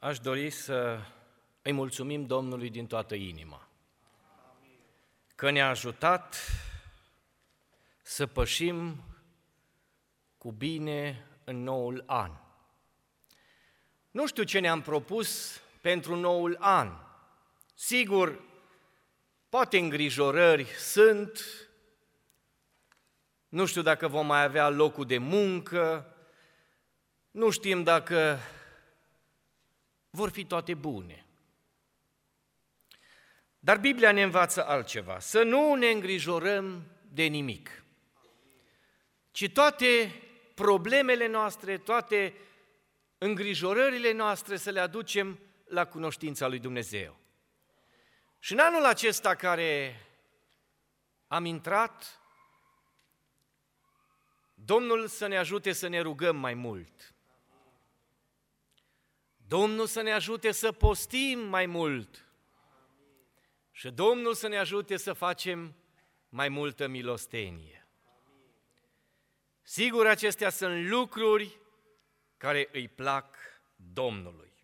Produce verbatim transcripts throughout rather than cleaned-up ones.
Aș dori să îi mulțumim Domnului din toată inima că ne-a ajutat să pășim cu bine în noul an. Nu știu ce ne-am propus pentru noul an. Sigur, poate îngrijorări sunt, nu știu dacă vom mai avea locul de muncă, nu știm dacă vor fi toate bune. Dar Biblia ne învață altceva, să nu ne îngrijorăm de nimic, ci toate problemele noastre, toate îngrijorările noastre să le aducem la cunoștința lui Dumnezeu. Și în anul acesta care am intrat, Domnul să ne ajute să ne rugăm mai mult. Domnul să ne ajute să postim mai mult. Și Domnul să ne ajute să facem mai multă milostenie. Sigur, acestea sunt lucruri care îi plac Domnului.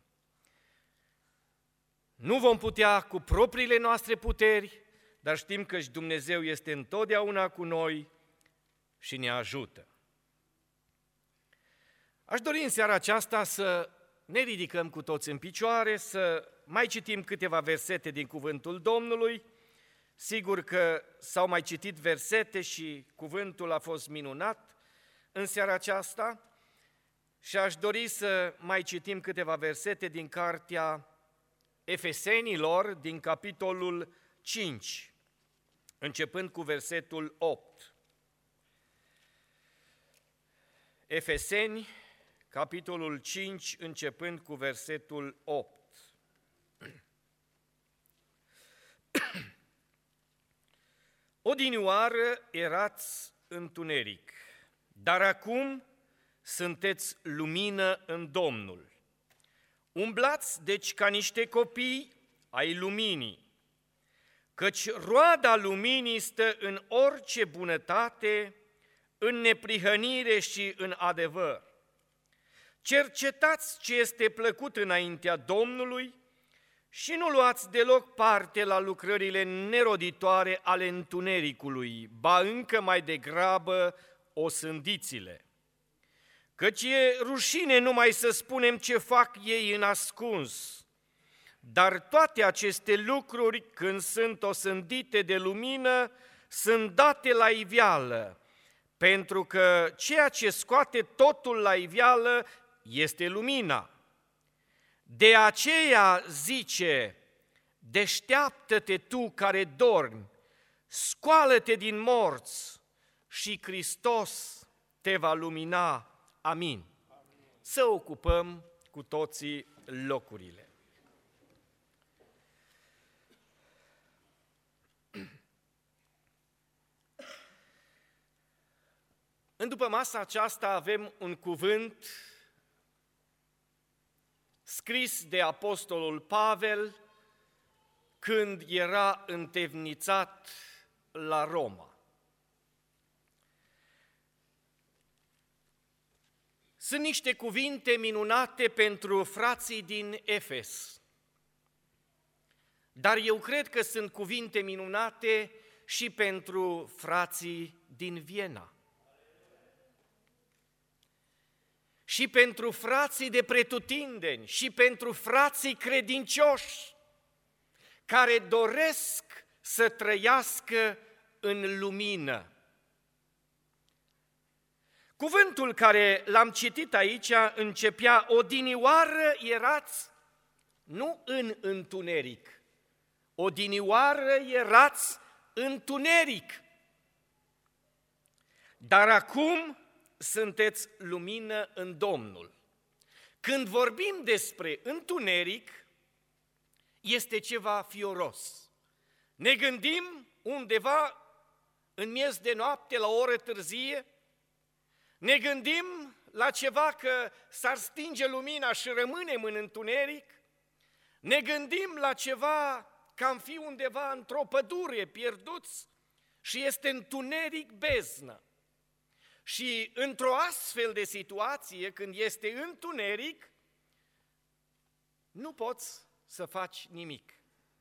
Nu vom putea cu propriile noastre puteri, dar știm că și Dumnezeu este întotdeauna cu noi și ne ajută. Aș dori în seara aceasta să ne ridicăm cu toți în picioare, să mai citim câteva versete din cuvântul Domnului. Sigur că s-au mai citit versete și cuvântul a fost minunat în seara aceasta și aș dori să mai citim câteva versete din cartea Efesenilor, din capitolul cinci, începând cu versetul opt. Efeseni, capitolul cinci, începând cu versetul opt. Odinioară erați întuneric, dar acum sunteți lumină în Domnul. Umblați, deci, ca niște copii ai luminii, căci roada luminii stă în orice bunătate, în neprihănire și în adevăr. Cercetați ce este plăcut înaintea Domnului și nu luați deloc parte la lucrările neroditoare ale întunericului, ba încă mai degrabă osândiți-le. Căci e rușine numai să spunem ce fac ei în ascuns, dar toate aceste lucruri, când sunt osândite de lumină, sunt date la iveală, pentru că ceea ce scoate totul la iveală este lumina. De aceea zice, deșteaptă-te tu care dormi, scoală-te din morți și Hristos te va lumina. Amin. Să ocupăm cu toții locurile. În după masa aceasta avem un cuvânt scris de apostolul Pavel când era întemnițat la Roma. Sunt niște cuvinte minunate pentru frații din Efes, dar eu cred că sunt cuvinte minunate și pentru frații din Viena. Și pentru frații de pretutindeni, și pentru frații credincioși, care doresc să trăiască în lumină. Cuvântul care l-am citit aici începea, odinioară erați, nu în întuneric, odinioară erați întuneric, dar acum sunteți lumină în Domnul. Când vorbim despre întuneric, este ceva fioros. Ne gândim undeva în miez de noapte, la o oră târzie, ne gândim la ceva că s-ar stinge lumina și rămânem în întuneric, ne gândim la ceva că am fi undeva într-o pădure pierduți și este întuneric beznă. Și într-o astfel de situație, când este întuneric, nu poți să faci nimic.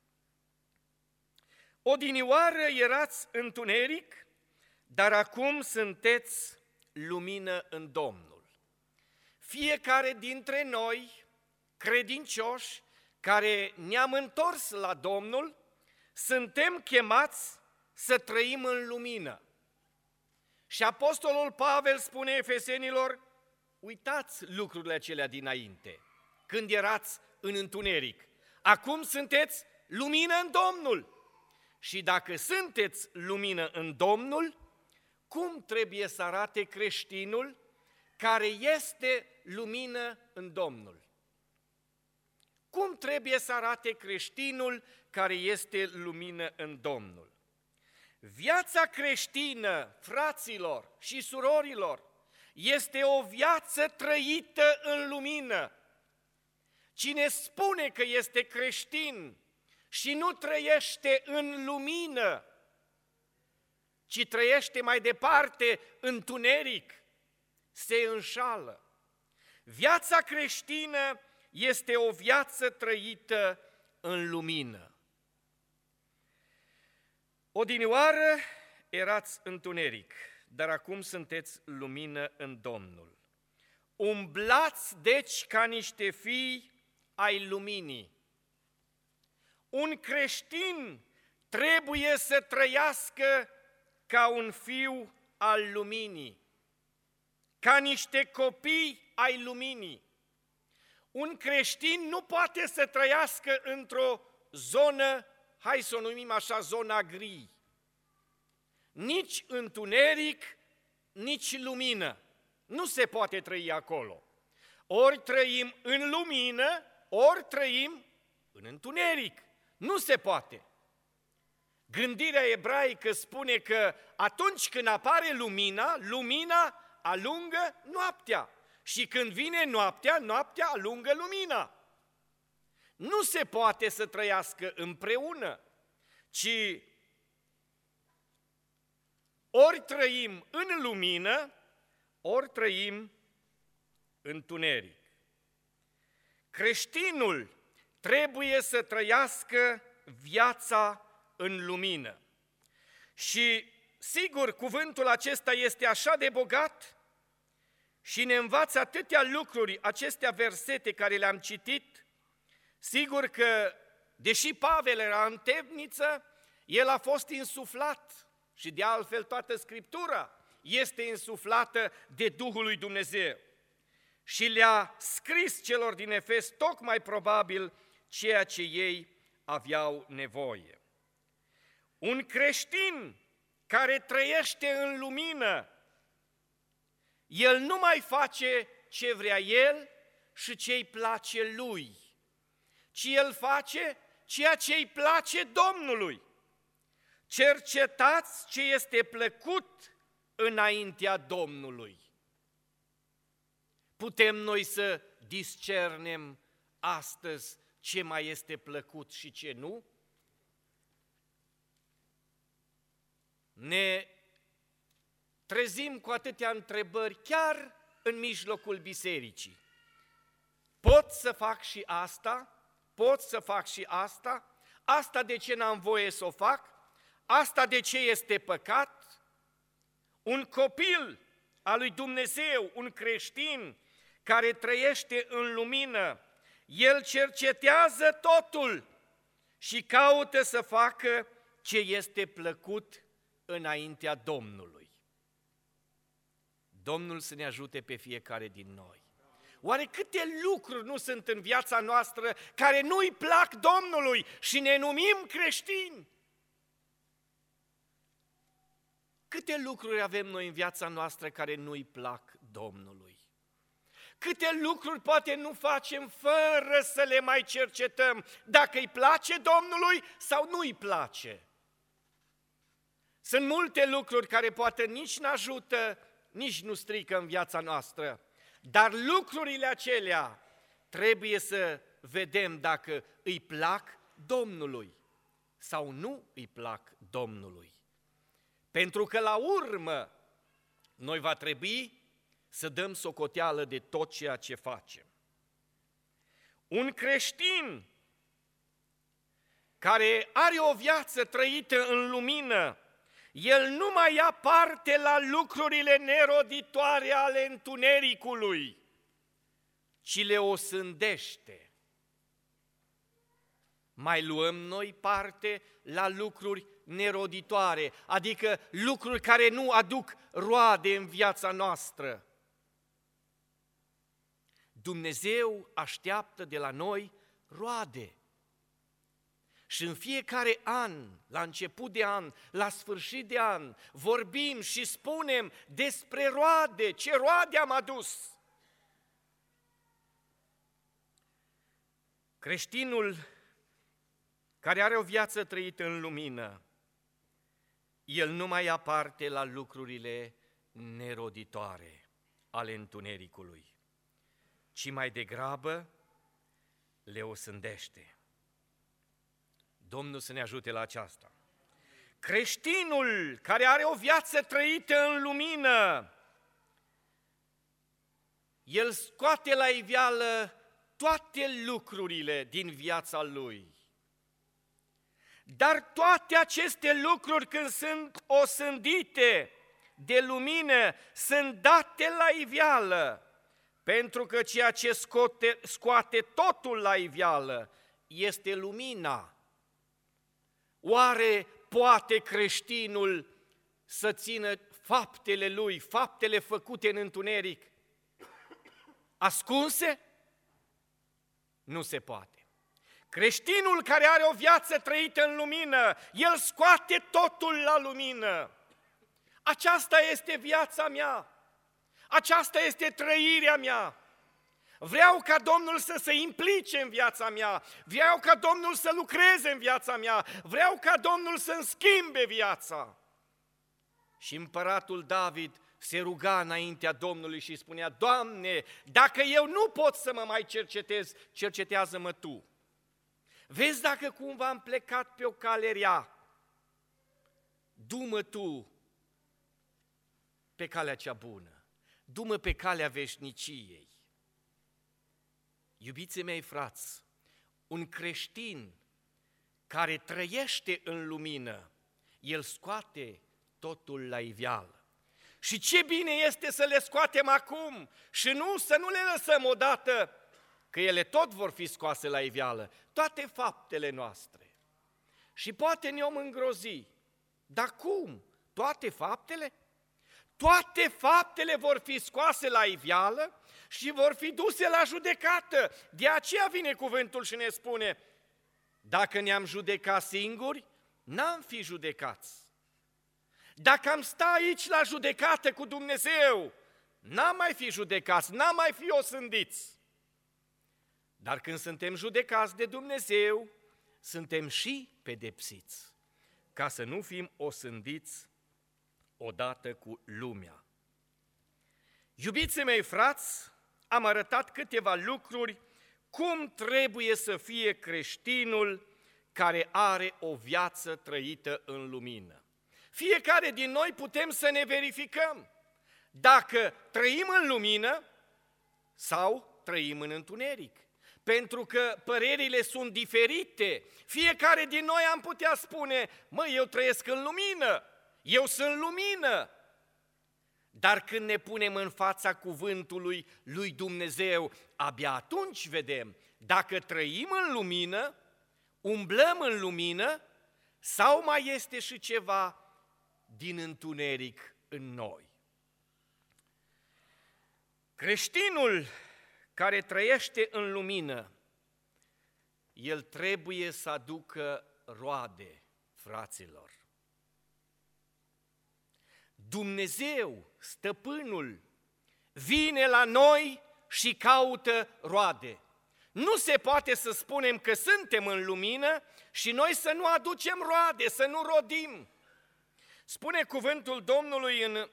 Odinioară erați întuneric, dar acum sunteți lumină în Domnul. Fiecare dintre noi, credincioși, care ne-am întors la Domnul, suntem chemați să trăim în lumină. Și Apostolul Pavel spune Efesenilor, uitați lucrurile acelea dinainte, când erați în întuneric. Acum sunteți lumină în Domnul. Și dacă sunteți lumină în Domnul, cum trebuie să arate creștinul care este lumină în Domnul? Cum trebuie să arate creștinul care este lumină în Domnul? Viața creștină, fraților și surorilor, este o viață trăită în lumină. Cine spune că este creștin și nu trăiește în lumină, ci trăiește mai departe în tuneric, se înșală. Viața creștină este o viață trăită în lumină. Odinioară erați întuneric, dar acum sunteți lumină în Domnul. Umblați deci ca niște fii ai luminii. Un creștin trebuie să trăiască ca un fiu al luminii, ca niște copii ai luminii. Un creștin nu poate să trăiască într-o zonă, hai să o numim așa, zona gri. Nici întuneric, nici lumină. Nu se poate trăi acolo. Ori trăim în lumină, ori trăim în întuneric. Nu se poate. Gândirea ebraică spune că atunci când apare lumina, lumina alungă noaptea. Și când vine noaptea, noaptea alungă lumina. Nu se poate să trăiască împreună, ci ori trăim în lumină, ori trăim în tuneric. Creștinul trebuie să trăiască viața în lumină. Și, sigur, cuvântul acesta este așa de bogat și ne învață atâtea lucruri, acestea versete care le-am citit. Sigur că, deși Pavel era în temniță, el a fost insuflat și de altfel toată Scriptura este insuflată de Duhul lui Dumnezeu. Și le-a scris celor din Efes tocmai probabil ceea ce ei aveau nevoie. Un creștin care trăiește în lumină, el nu mai face ce vrea el și ce îi place lui, ci el face ceea ce îi place Domnului. Cercetați ce este plăcut înaintea Domnului. Putem noi să discernem astăzi ce mai este plăcut și ce nu? Ne trezim cu atâtea întrebări chiar în mijlocul bisericii. Pot să fac și asta? Pot să fac și asta? Asta de ce n-am voie să o fac? Asta de ce este păcat? Un copil al lui Dumnezeu, un creștin care trăiește în lumină, el cercetează totul și caută să facă ce este plăcut înaintea Domnului. Domnul să ne ajute pe fiecare din noi. Oare câte lucruri nu sunt în viața noastră care nu-i plac Domnului și ne numim creștini? Câte lucruri avem noi în viața noastră care nu-i plac Domnului? Câte lucruri poate nu facem fără să le mai cercetăm dacă îi place Domnului sau nu îi place? Sunt multe lucruri care poate nici nu ajută, nici nu strică în viața noastră, dar lucrurile acelea trebuie să vedem dacă îi plac Domnului sau nu îi plac Domnului. Pentru că la urmă noi va trebui să dăm socoteală de tot ceea ce facem. Un creștin care are o viață trăită în lumină, el nu mai ia parte la lucrurile neroditoare ale întunericului, ci le osândește. Mai luăm noi parte la lucruri neroditoare, adică lucruri care nu aduc roade în viața noastră. Dumnezeu așteaptă de la noi roade. Și în fiecare an, la început de an, la sfârșit de an, vorbim și spunem despre roade, ce roade am adus. Creștinul care are o viață trăită în lumină, el nu mai ia parte la lucrurile neroditoare ale întunericului, ci mai degrabă le osândește. Domnul să ne ajute la aceasta. Creștinul care are o viață trăită în lumină, el scoate la iveală toate lucrurile din viața lui. Dar toate aceste lucruri, când sunt osândite de lumină, sunt date la iveală, pentru că ceea ce scoate, scoate totul la iveală este lumina. Oare poate creștinul să țină faptele lui, faptele făcute în întuneric, ascunse? Nu se poate. Creștinul care are o viață trăită în lumină, el scoate totul la lumină. Aceasta este viața mea, aceasta este trăirea mea. Vreau ca Domnul să se implice în viața mea, vreau ca Domnul să lucreze în viața mea, vreau ca Domnul să-mi schimbe viața. Și împăratul David se ruga înaintea Domnului și spunea: Doamne, dacă eu nu pot să mă mai cercetez, cercetează-mă Tu. Vezi dacă cumva am plecat pe o cale rea, du-mă Tu pe calea cea bună, du-mă pe calea veșniciei. Iubiții mei frați, un creștin care trăiește în lumină, el scoate totul la iveală. Și ce bine este să le scoatem acum și nu să nu le lăsăm odată, că ele tot vor fi scoase la iveală, toate faptele noastre. Și poate ne-om îngrozi, dar cum? Toate faptele? Toate faptele vor fi scoase la iveală și vor fi duse la judecată. De aceea vine cuvântul și ne spune: dacă ne-am judecat singuri, n-am fi judecați. Dacă am sta aici la judecată cu Dumnezeu, n-am mai fi judecați, n-am mai fi osândiți. Dar când suntem judecați de Dumnezeu, suntem și pedepsiți, ca să nu fim osândiți odată cu lumea. Iubiții mei frați, am arătat câteva lucruri cum trebuie să fie creștinul care are o viață trăită în lumină. Fiecare din noi putem să ne verificăm dacă trăim în lumină sau trăim în întuneric. Pentru că părerile sunt diferite. Fiecare din noi am putea spune: mă, eu trăiesc în lumină, eu sunt lumină. Dar când ne punem în fața cuvântului lui Dumnezeu, abia atunci vedem dacă trăim în lumină, umblăm în lumină sau mai este și ceva din întuneric în noi. Creștinul care trăiește în lumină, el trebuie să aducă roade, fraților. Dumnezeu, Stăpânul, vine la noi și caută roade. Nu se poate să spunem că suntem în lumină și noi să nu aducem roade, să nu rodim. Spune cuvântul Domnului în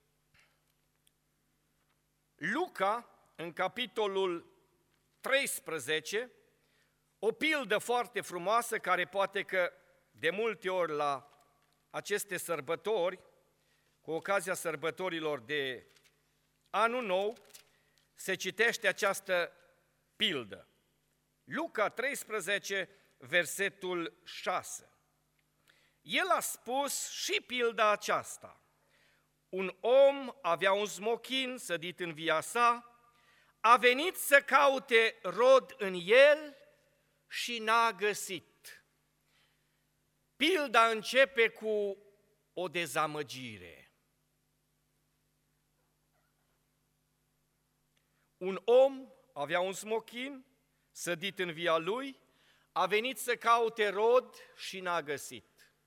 Luca, în capitolul treisprezece, o pildă foarte frumoasă care poate că de multe ori la aceste sărbători, cu ocazia sărbătorilor de Anul Nou, se citește această pildă. Luca treisprezece, versetul șase. El a spus și pilda aceasta. Un om avea un smochin sădit în via sa, a venit să caute rod în el și n-a găsit. Pilda începe cu o dezamăgire. Un om avea un smochin sădit în via lui, a venit să caute rod și n-a găsit.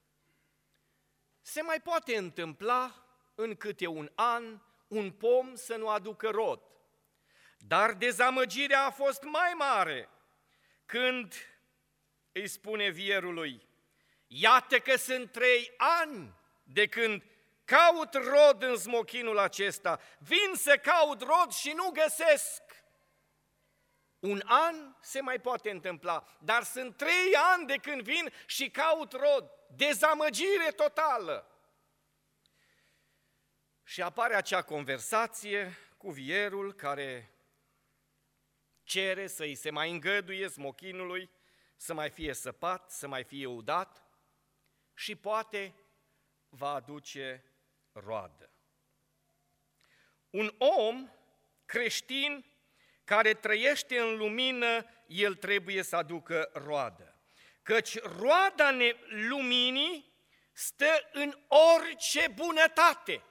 Se mai poate întâmpla în câte un an un pom să nu aducă rod. Dar dezamăgirea a fost mai mare când îi spune vierului: iată că sunt trei ani de când caut rod în smochinul acesta, vin să caut rod și nu găsesc. Un an se mai poate întâmpla, dar sunt trei ani de când vin și caut rod. Dezamăgire totală. Și apare acea conversație cu vierul care cere să îi se mai îngăduie smochinului să mai fie săpat, să mai fie udat și poate va aduce roadă. Un om creștin care trăiește în lumină, el trebuie să aducă roadă. Căci roada luminii stă în orice bunătate.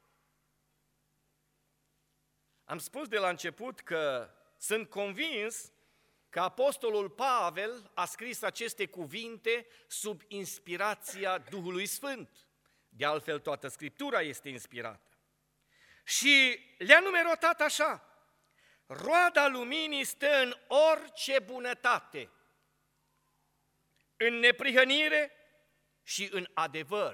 Am spus de la început că sunt convins că apostolul Pavel a scris aceste cuvinte sub inspirația Duhului Sfânt. De altfel, toată Scriptura este inspirată. Și le-a numerotat așa: roada luminii stă în orice bunătate, în neprihănire și în adevăr.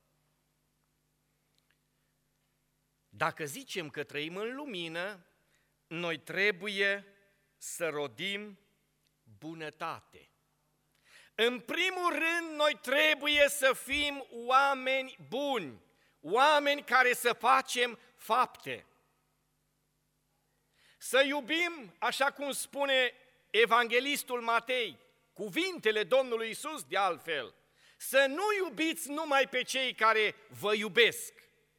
Dacă zicem că trăim în lumină, noi trebuie să rodim bunătate. În primul rând, noi trebuie să fim oameni buni, oameni care să facem fapte. Să iubim, așa cum spune evanghelistul Matei, cuvintele Domnului Iisus de altfel, să nu iubiți numai pe cei care vă iubesc.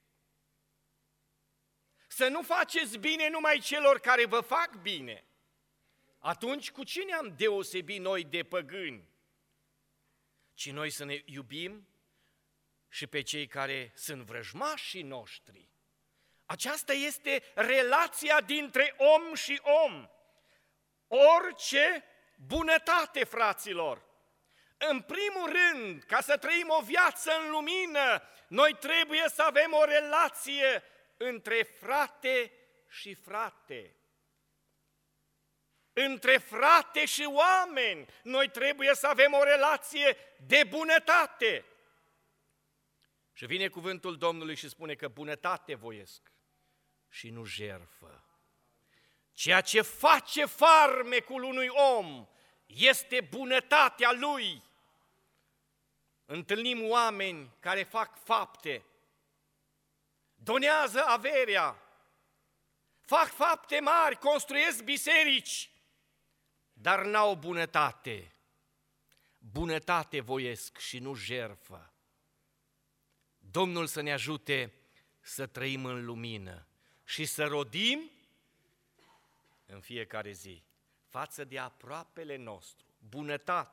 Să nu faceți bine numai celor care vă fac bine. Atunci cu cine am deosebit noi de păgâni? Ci noi să ne iubim și pe cei care sunt vrăjmașii noștri. Aceasta este relația dintre om și om. Orice bunătate, fraților. În primul rând, ca să trăim o viață în lumină, noi trebuie să avem o relație între frate și frate. Între frate și oameni, noi trebuie să avem o relație de bunătate. Și vine cuvântul Domnului și spune că bunătate voiesc și nu jertfă. Ceea ce face farmecul unui om este bunătatea lui. Întâlnim oameni care fac fapte, donează averea, fac fapte mari, construiesc biserici, dar n-au bunătate. Bunătate voiesc și nu jertfă. Domnul să ne ajute să trăim în lumină și să rodim în fiecare zi față de aproapele nostru bunătate.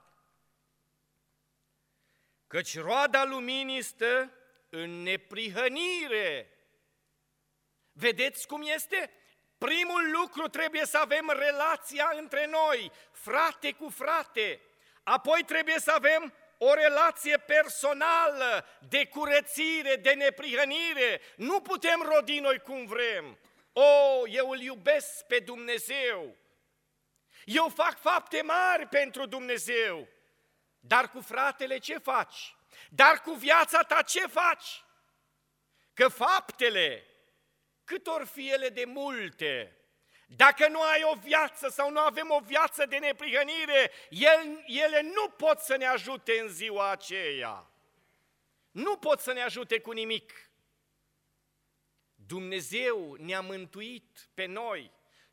Căci roada luminii stă în neprihănire. Vedeți cum este? Primul lucru, trebuie să avem relația între noi, frate cu frate. Apoi trebuie să avem o relație personală, de curățire, de neprihănire. Nu putem rodi noi cum vrem. O, eu îl iubesc pe Dumnezeu. Eu fac fapte mari pentru Dumnezeu. Dar cu fratele ce faci? Dar cu viața ta ce faci? Că faptele, cât or fi ele de multe, dacă nu ai o viață sau nu avem o viață de neprihănire, ele nu pot să ne ajute în ziua aceea. Nu pot să ne ajute cu nimic. Dumnezeu ne-a mântuit pe noi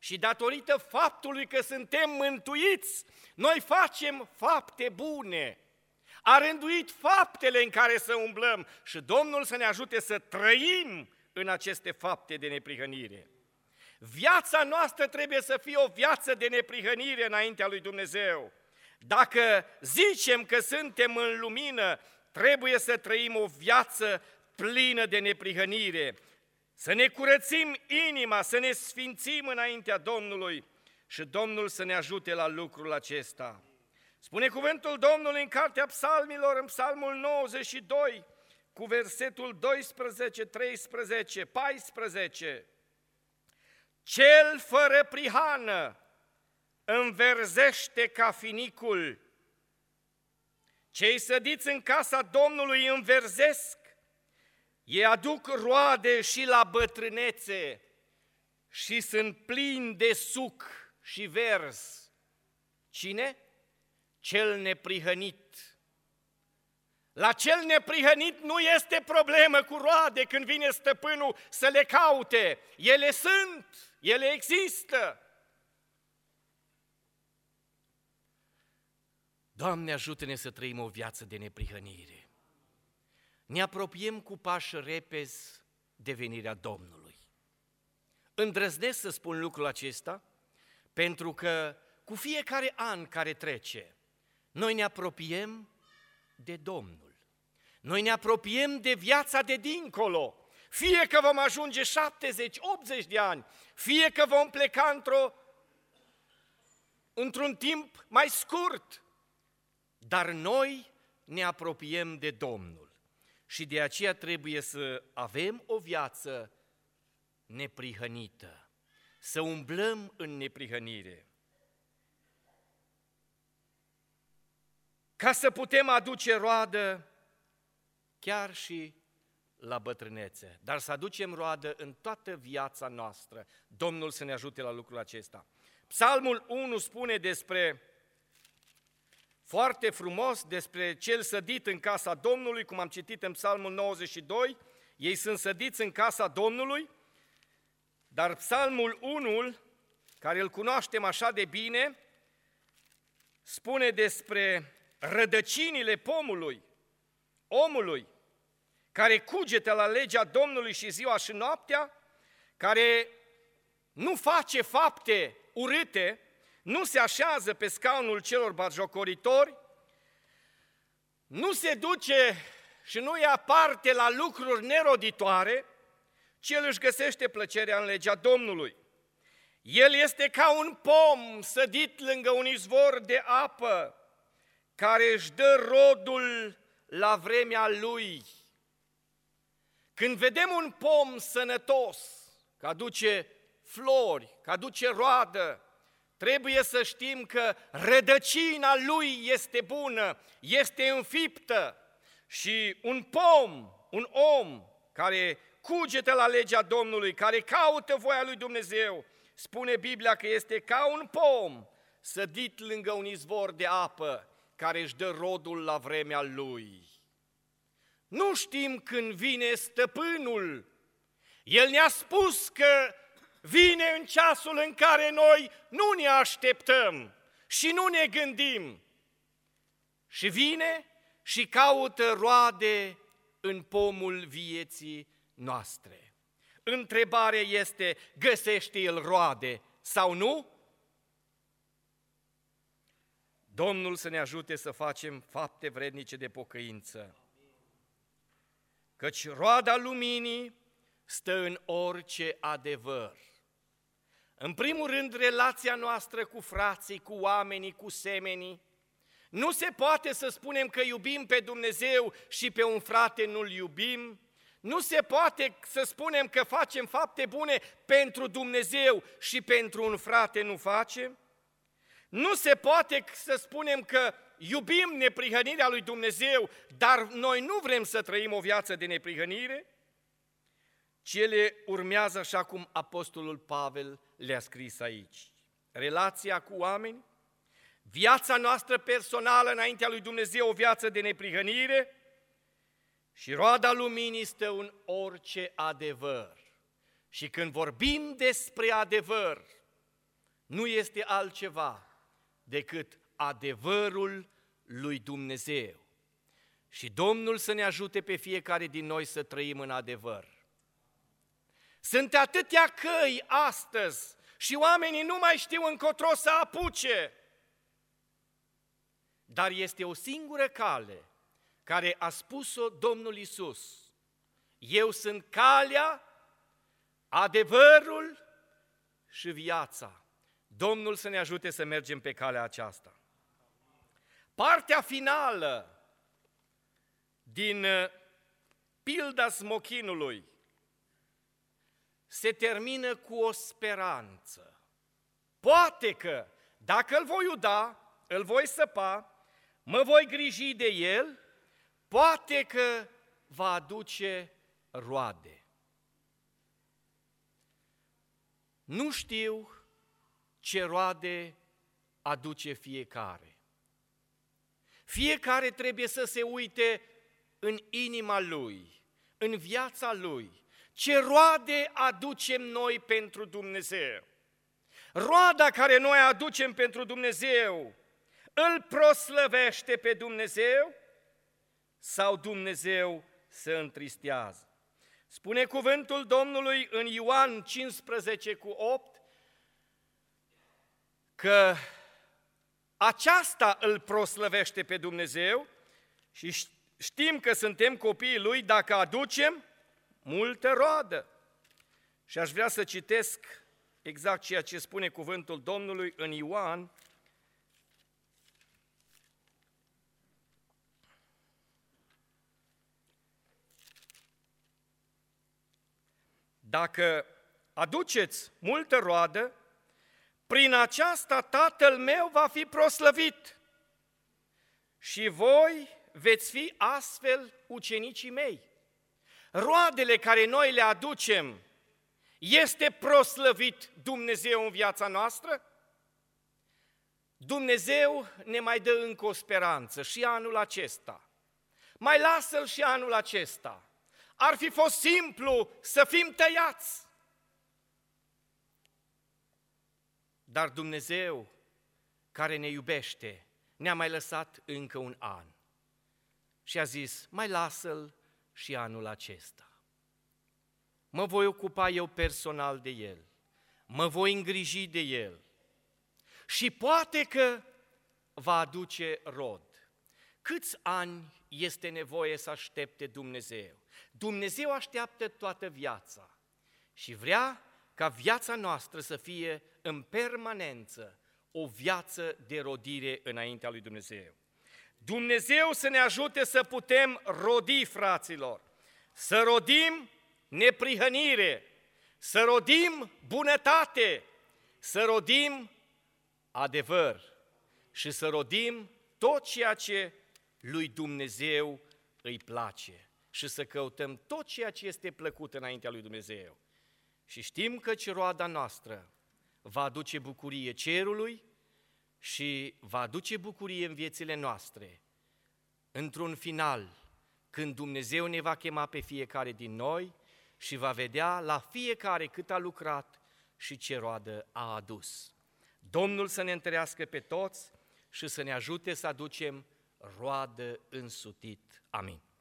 și datorită faptului că suntem mântuiți, noi facem fapte bune. A rânduit faptele în care să umblăm și Domnul să ne ajute să trăim în aceste fapte de neprihănire. Viața noastră trebuie să fie o viață de neprihănire înaintea lui Dumnezeu. Dacă zicem că suntem în lumină, trebuie să trăim o viață plină de neprihănire, să ne curățim inima, să ne sfințim înaintea Domnului și Domnul să ne ajute la lucrul acesta. Spune cuvântul Domnului în Cartea Psalmilor, în Psalmul nouăzeci și doi, cu versetul doisprezece, treisprezece, paisprezece. Cel fără prihană înverzește ca finicul. Cei sădiți în casa Domnului înverzesc, ei aduc roade și la bătrânețe și sunt plini de suc și vers. Cine? Cel neprihănit. La cel neprihănit nu este problemă cu roade când vine stăpânul să le caute. Ele sunt, ele există. Doamne, ajută-ne să trăim o viață de neprihănire. Ne apropiem cu pași repezi de venirea Domnului. Îndrăznesc să spun lucrul acesta, pentru că cu fiecare an care trece, noi ne apropiem de Domnul. Noi ne apropiem de viața de dincolo. Fie că vom ajunge șaptezeci, optzeci de ani, fie că vom pleca într-o, într-un timp mai scurt, dar noi ne apropiem de Domnul și de aceea trebuie să avem o viață neprihănită, să umblăm în neprihănire. Ca să putem aduce roadă chiar și la bătrânețe, dar să aducem roadă în toată viața noastră. Domnul să ne ajute la lucrul acesta. Psalmul unu spune despre, foarte frumos, despre cel sădit în casa Domnului, cum am citit în Psalmul nouăzeci și doi, ei sunt sădiți în casa Domnului, dar Psalmul unu, care îl cunoaștem așa de bine, spune despre rădăcinile pomului, omului, care cugete la legea Domnului și ziua și noaptea, care nu face fapte urâte, nu se așează pe scaunul celor batjocoritori, nu se duce și nu ia parte la lucruri neroditoare, ci el își găsește plăcerea în legea Domnului. El este ca un pom sădit lângă un izvor de apă, care își dă rodul la vremea lui. Când vedem un pom sănătos, că aduce flori, că aduce roadă, trebuie să știm că rădăcina lui este bună, este înfiptă și un pom, un om care cugete la legea Domnului, care caută voia lui Dumnezeu, spune Biblia că este ca un pom sădit lângă un izvor de apă, care își dă rodul la vremea lui. Nu știm când vine stăpânul. El ne-a spus că vine în ceasul în care noi nu ne așteptăm și nu ne gândim. Și vine și caută roade în pomul vieții noastre. Întrebarea este, găsește el roade sau nu? Domnul să ne ajute să facem fapte vrednice de pocăință. Căci roada luminii stă în orice adevăr. În primul rând, relația noastră cu frații, cu oamenii, cu semenii. Nu se poate să spunem că iubim pe Dumnezeu și pe un frate nu-L iubim. Nu se poate să spunem că facem fapte bune pentru Dumnezeu și pentru un frate nu facem. Nu se poate să spunem că iubim neprihănirea lui Dumnezeu, dar noi nu vrem să trăim o viață de neprihănire. Cele urmează așa cum apostolul Pavel le-a scris aici. Relația cu oameni, viața noastră personală înaintea lui Dumnezeu, o viață de neprihănire și roada luminii stă în orice adevăr. Și când vorbim despre adevăr, nu este altceva decât adevărul lui Dumnezeu. Și Domnul să ne ajute pe fiecare din noi să trăim în adevăr. Sunt atâtea căi astăzi și oamenii nu mai știu încotro să apuce. Dar este o singură cale care a spus-o Domnul Iisus. Eu sunt calea, adevărul și viața. Domnul să ne ajute să mergem pe calea aceasta. Partea finală din pilda smochinului se termină cu o speranță. Poate că, dacă îl voi uda, îl voi săpa, mă voi griji de el, poate că va aduce roade. Nu știu ce roade aduce fiecare. Fiecare trebuie să se uite în inima lui, în viața lui. Ce roade aducem noi pentru Dumnezeu? Roada care noi aducem pentru Dumnezeu îl proslăvește pe Dumnezeu sau Dumnezeu se întristează? Spune cuvântul Domnului în Ioan cincisprezece cu opt că aceasta îl proslăvește pe Dumnezeu și știm că suntem copiii Lui dacă aducem multă roadă. Și aș vrea să citesc exact ceea ce spune cuvântul Domnului în Ioan Dacă aduceți multă roadă, prin aceasta Tatăl meu va fi proslăvit și voi veți fi astfel ucenicii mei. Roadele care noi le aducem, este proslăvit Dumnezeu în viața noastră? Dumnezeu ne mai dă încă o speranță și anul acesta. Mai lasă-l și anul acesta. Ar fi fost simplu să fim tăiați. Dar Dumnezeu, care ne iubește, ne-a mai lăsat încă un an. Și a zis, mai lasă-l și anul acesta. Mă voi ocupa eu personal de el. Mă voi îngriji de el. Și poate că va aduce rod. Câți ani este nevoie să aștepte Dumnezeu? Dumnezeu așteaptă toată viața și vrea ca viața noastră să fie în permanență o viață de rodire înaintea lui Dumnezeu. Dumnezeu să ne ajute să putem rodi, fraților, să rodim neprihănire, să rodim bunătate, să rodim adevăr și să rodim tot ceea ce lui Dumnezeu îi place și să căutăm tot ceea ce este plăcut înaintea lui Dumnezeu. Și știm că roada noastră va aduce bucurie cerului și va aduce bucurie în viețile noastre. Într-un final, când Dumnezeu ne va chema pe fiecare din noi și va vedea la fiecare cât a lucrat și ce roadă a adus. Domnul să ne întărească pe toți și să ne ajute să aducem roadă însutit. Amin.